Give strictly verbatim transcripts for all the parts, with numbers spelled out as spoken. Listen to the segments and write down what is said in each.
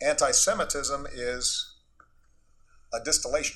Anti-Semitism is a distillation,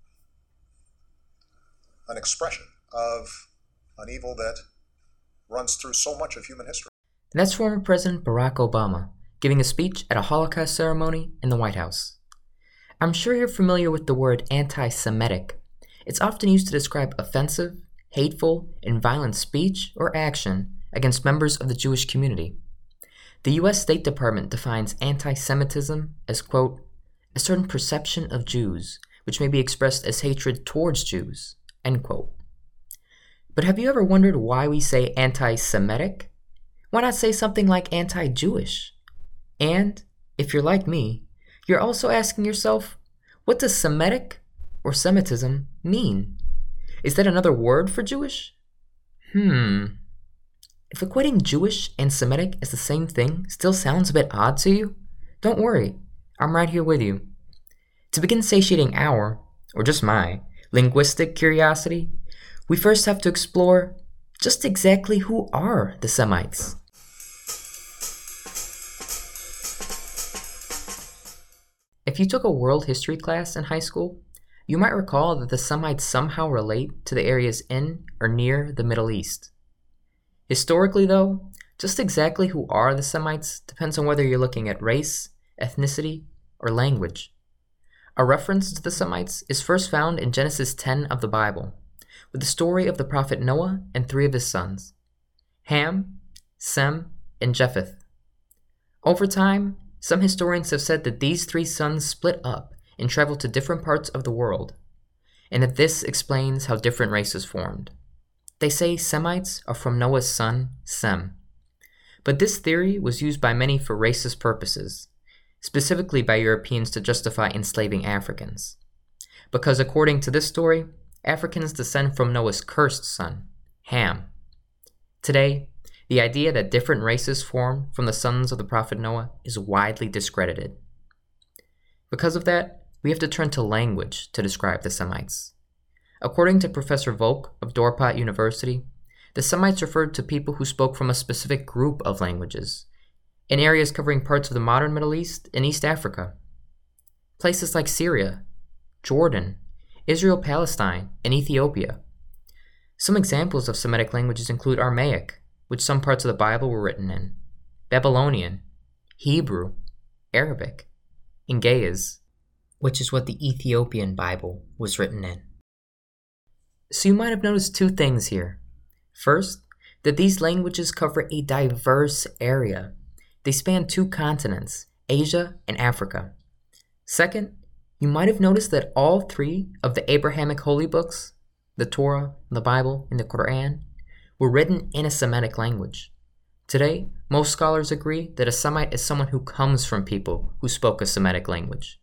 an expression of an evil that runs through so much of human history. And that's former President Barack Obama giving a speech at a Holocaust ceremony in the White House. I'm sure you're familiar with the word anti-Semitic. It's often used to describe offensive, hateful, and violent speech or action against members of the Jewish community. The U S State Department defines anti-Semitism as, quote, a certain perception of Jews, which may be expressed as hatred towards Jews, end quote. But have you ever wondered why we say anti-Semitic? Why not say something like anti-Jewish? And, if you're like me, you're also asking yourself, what does Semitic or Semitism mean? Is that another word for Jewish? Hmm. If equating Jewish and Semitic as the same thing still sounds a bit odd to you, don't worry, I'm right here with you. To begin satiating our, or just my, linguistic curiosity, we first have to explore just exactly who are the Semites. If you took a world history class in high school, you might recall that the Semites somehow relate to the areas in or near the Middle East. Historically, though, just exactly who are the Semites depends on whether you're looking at race, ethnicity, or language. A reference to the Semites is first found in Genesis ten of the Bible, with the story of the prophet Noah and three of his sons, Ham, Sem, and Japheth. Over time, some historians have said that these three sons split up and traveled to different parts of the world, and that this explains how different races formed. They say Semites are from Noah's son, Sem. But this theory was used by many for racist purposes, specifically by Europeans to justify enslaving Africans. Because according to this story, Africans descend from Noah's cursed son, Ham. Today, the idea that different races form from the sons of the prophet Noah is widely discredited. Because of that, we have to turn to language to describe the Semites. According to Professor Volk of Dorpat University, the Semites referred to people who spoke from a specific group of languages, in areas covering parts of the modern Middle East and East Africa. Places like Syria, Jordan, Israel-Palestine, and Ethiopia. Some examples of Semitic languages include Aramaic, which some parts of the Bible were written in, Babylonian, Hebrew, Arabic, and Ge'ez, which is what the Ethiopian Bible was written in. So you might have noticed two things here. First, that these languages cover a diverse area. They span two continents, Asia and Africa. Second, you might have noticed that all three of the Abrahamic holy books, the Torah, the Bible, and the Quran, were written in a Semitic language. Today, most scholars agree that a Semite is someone who comes from people who spoke a Semitic language.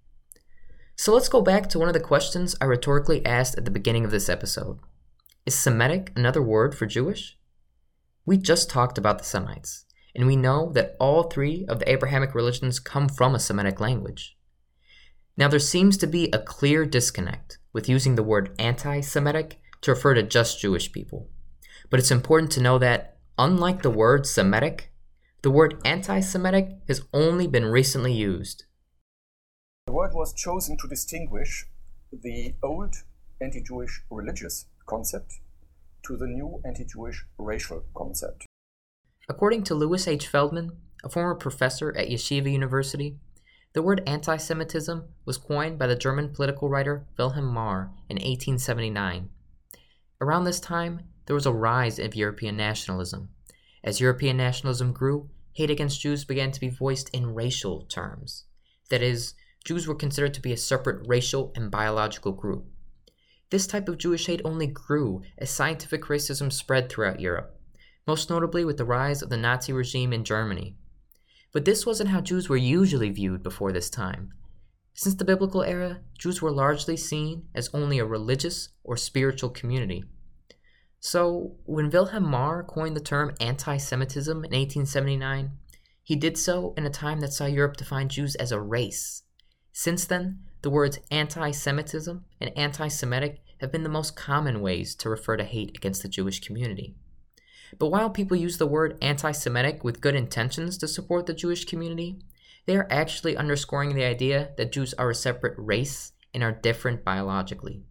So let's go back to one of the questions I rhetorically asked at the beginning of this episode. Is Semitic another word for Jewish? We just talked about the Semites, and we know that all three of the Abrahamic religions come from a Semitic language. Now there seems to be a clear disconnect with using the word anti-Semitic to refer to just Jewish people. But it's important to know that, unlike the word Semitic, the word anti-Semitic has only been recently used. The word was chosen to distinguish the old anti-Jewish religious concept to the new anti-Jewish racial concept. According to Louis H. Feldman, a former professor at Yeshiva University, the word anti-Semitism was coined by the German political writer Wilhelm Marr in eighteen seventy-nine. Around this time, there was a rise of European nationalism. As European nationalism grew, hate against Jews began to be voiced in racial terms. That is, Jews were considered to be a separate racial and biological group. This type of Jewish hate only grew as scientific racism spread throughout Europe, most notably with the rise of the Nazi regime in Germany. But this wasn't how Jews were usually viewed before this time. Since the biblical era, Jews were largely seen as only a religious or spiritual community. So, when Wilhelm Marr coined the term anti-Semitism in eighteen seventy-nine, he did so in a time that saw Europe define Jews as a race. Since then, the words anti-Semitism and anti-Semitic have been the most common ways to refer to hate against the Jewish community. But while people use the word anti-Semitic with good intentions to support the Jewish community, they are actually underscoring the idea that Jews are a separate race and are different biologically.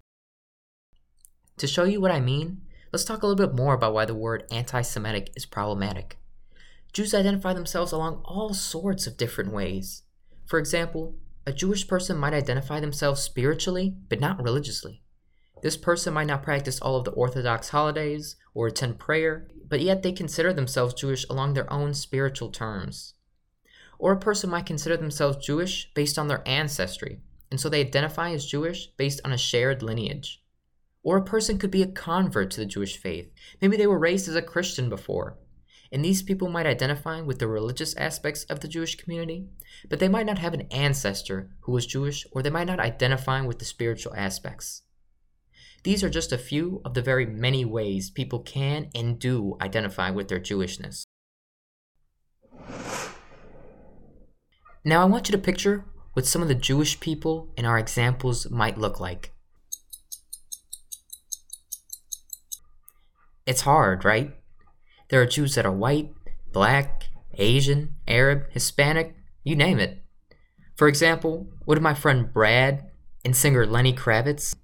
To show you what I mean, let's talk a little bit more about why the word anti-Semitic is problematic. Jews identify themselves along all sorts of different ways. For example, a Jewish person might identify themselves spiritually, but not religiously. This person might not practice all of the Orthodox holidays or attend prayer, but yet they consider themselves Jewish along their own spiritual terms. Or a person might consider themselves Jewish based on their ancestry, and so they identify as Jewish based on a shared lineage. Or a person could be a convert to the Jewish faith. Maybe they were raised as a Christian before. And these people might identify with the religious aspects of the Jewish community, but they might not have an ancestor who was Jewish, or they might not identify with the spiritual aspects. These are just a few of the very many ways people can and do identify with their Jewishness. Now I want you to picture what some of the Jewish people in our examples might look like. It's hard, right? There are Jews that are white, black, Asian, Arab, Hispanic, you name it. For example, what do my friend Brad and singer Lenny Kravitz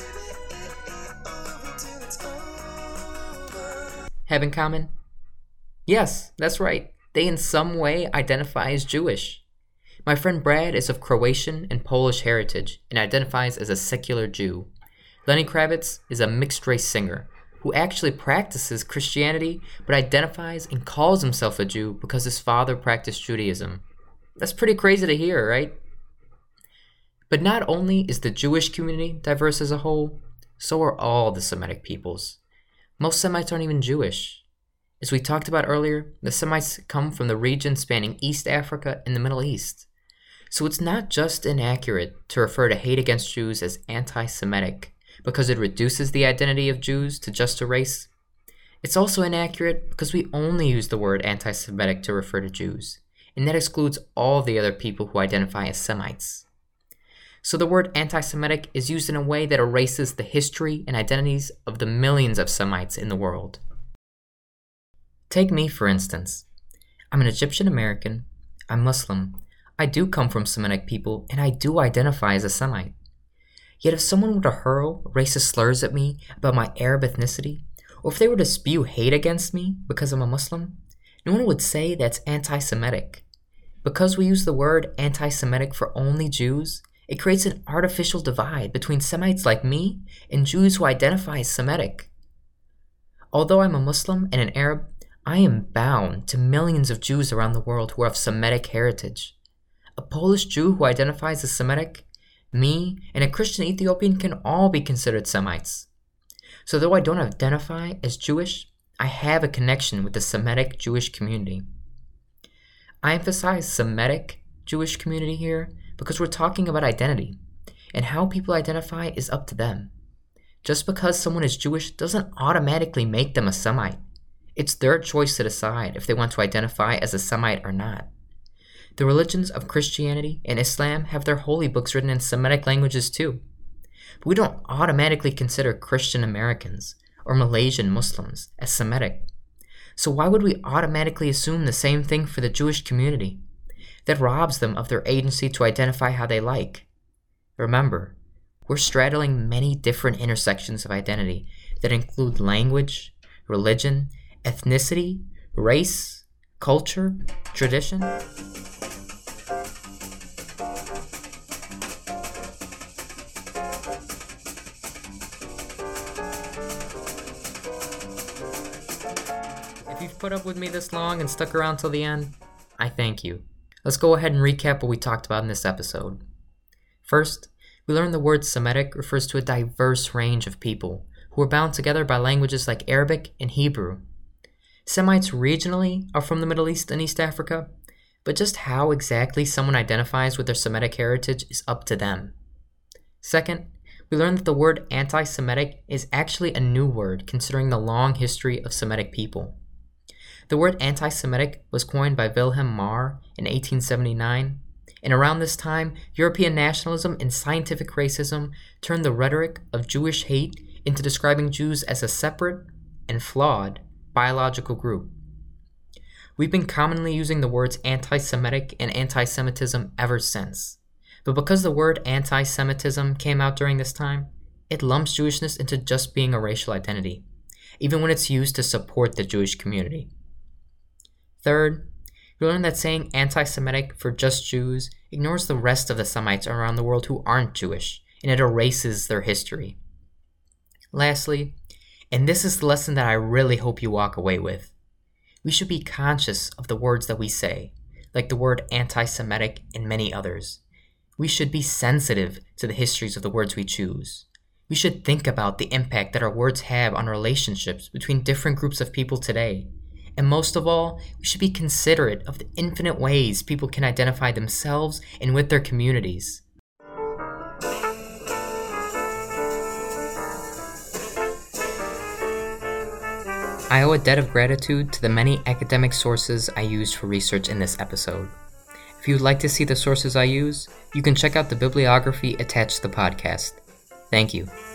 have in common? Yes, that's right. They in some way identify as Jewish. My friend Brad is of Croatian and Polish heritage and identifies as a secular Jew. Lenny Kravitz is a mixed-race singer who actually practices Christianity but identifies and calls himself a Jew because his father practiced Judaism. That's pretty crazy to hear, right? But not only is the Jewish community diverse as a whole, so are all the Semitic peoples. Most Semites aren't even Jewish. As we talked about earlier, the Semites come from the region spanning East Africa and the Middle East. So it's not just inaccurate to refer to hate against Jews as anti-Semitic because it reduces the identity of Jews to just a race. It's also inaccurate because we only use the word anti-Semitic to refer to Jews, and that excludes all the other people who identify as Semites. So the word anti-Semitic is used in a way that erases the history and identities of the millions of Semites in the world. Take me, for instance. I'm an Egyptian American, I'm Muslim, I do come from Semitic people, and I do identify as a Semite. Yet if someone were to hurl racist slurs at me about my Arab ethnicity, or if they were to spew hate against me because I'm a Muslim, no one would say that's anti-Semitic. Because we use the word anti-Semitic for only Jews, it creates an artificial divide between Semites like me and Jews who identify as Semitic. Although I'm a Muslim and an Arab, I am bound to millions of Jews around the world who are of Semitic heritage. A Polish Jew who identifies as Semitic, me, and a Christian Ethiopian can all be considered Semites. So though I don't identify as Jewish, I have a connection with the Semitic Jewish community. I emphasize Semitic Jewish community here because we're talking about identity, and how people identify is up to them. Just because someone is Jewish doesn't automatically make them a Semite. It's their choice to decide if they want to identify as a Semite or not. The religions of Christianity and Islam have their holy books written in Semitic languages too. But we don't automatically consider Christian Americans or Malaysian Muslims as Semitic. So why would we automatically assume the same thing for the Jewish community? That robs them of their agency to identify how they like. Remember, we're straddling many different intersections of identity that include language, religion, ethnicity, race, culture, tradition. If you've put up with me this long and stuck around till the end, I thank you. Let's go ahead and recap what we talked about in this episode. First, we learned the word Semitic refers to a diverse range of people who are bound together by languages like Arabic and Hebrew. Semites regionally are from the Middle East and East Africa, but just how exactly someone identifies with their Semitic heritage is up to them. Second, we learned that the word anti-Semitic is actually a new word considering the long history of Semitic people. The word anti-Semitic was coined by Wilhelm Marr in eighteen seventy-nine, and around this time, European nationalism and scientific racism turned the rhetoric of Jewish hate into describing Jews as a separate and flawed biological group. We've been commonly using the words anti-Semitic and anti-Semitism ever since. But because the word anti-Semitism came out during this time, it lumps Jewishness into just being a racial identity, even when it's used to support the Jewish community. Third, we learn that saying anti-Semitic for just Jews ignores the rest of the Semites around the world who aren't Jewish, and it erases their history. Lastly, and this is the lesson that I really hope you walk away with, we should be conscious of the words that we say, like the word anti-Semitic and many others. We should be sensitive to the histories of the words we choose. We should think about the impact that our words have on relationships between different groups of people today. And most of all, we should be considerate of the infinite ways people can identify themselves and with their communities. I owe a debt of gratitude to the many academic sources I used for research in this episode. If you would like to see the sources I use, you can check out the bibliography attached to the podcast. Thank you.